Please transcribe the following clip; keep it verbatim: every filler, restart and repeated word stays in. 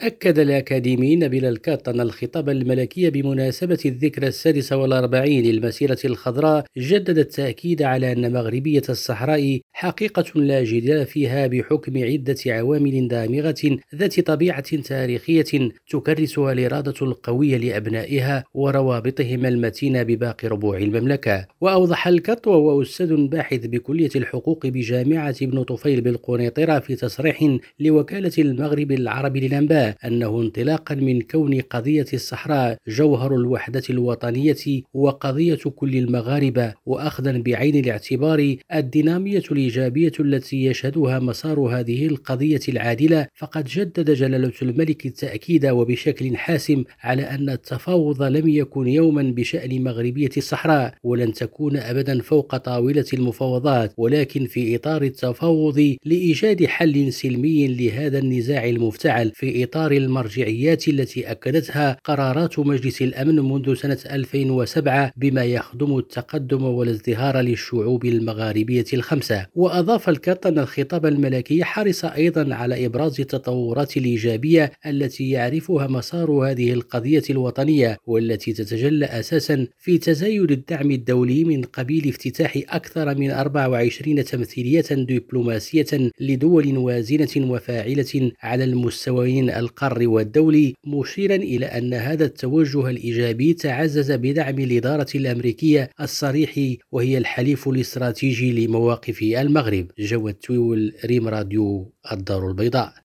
أكد الأكاديمي نبيل الكات أن الخطاب الملكي بمناسبة الذكرى السادسة والأربعين للمسيرة الخضراء جدد التأكيد على أن مغربية الصحراء حقيقة لا جدال فيها بحكم عدة عوامل دامغة ذات طبيعة تاريخية تكرسها الإرادة القوية لأبنائها وروابطهم المتينة بباقي ربوع المملكة. وأوضح الكات وهو أستاذ باحث بكلية الحقوق بجامعة ابن طفيل بالقنيطرة في تصريح لوكالة المغرب العربي للأنباء أنه انطلاقا من كون قضية الصحراء جوهر الوحدة الوطنية وقضية كل المغاربة، وأخذا بعين الاعتبار الدينامية الإيجابية التي يشهدها مسار هذه القضية العادلة، فقد جدد جلالة الملك التأكيد وبشكل حاسم على أن التفاوض لم يكن يوما بشأن مغربية الصحراء ولن تكون أبدا فوق طاولة المفاوضات، ولكن في إطار التفاوض لإيجاد حل سلمي لهذا النزاع المفتعل في إطار المرجعيات التي أكدتها قرارات مجلس الأمن منذ سنة ألفين وسبعة بما يخدم التقدم والازدهار للشعوب المغاربية الخمسة. وأضاف الكات أن الخطاب الملكي حرص أيضا على إبراز التطورات الإيجابية التي يعرفها مسار هذه القضية الوطنية، والتي تتجلى أساسا في تزايد الدعم الدولي من قبيل افتتاح أكثر من أربع وعشرين تمثيلية دبلوماسية لدول وازنة وفاعلة على المستويين القاري والدولي، مشيرا إلى أن هذا التوجه الإيجابي تعزز بدعم الإدارة الأمريكية الصريح وهي الحليف الاستراتيجي لمواقف المغرب. جواد تويول، ريم راديو، الدار البيضاء.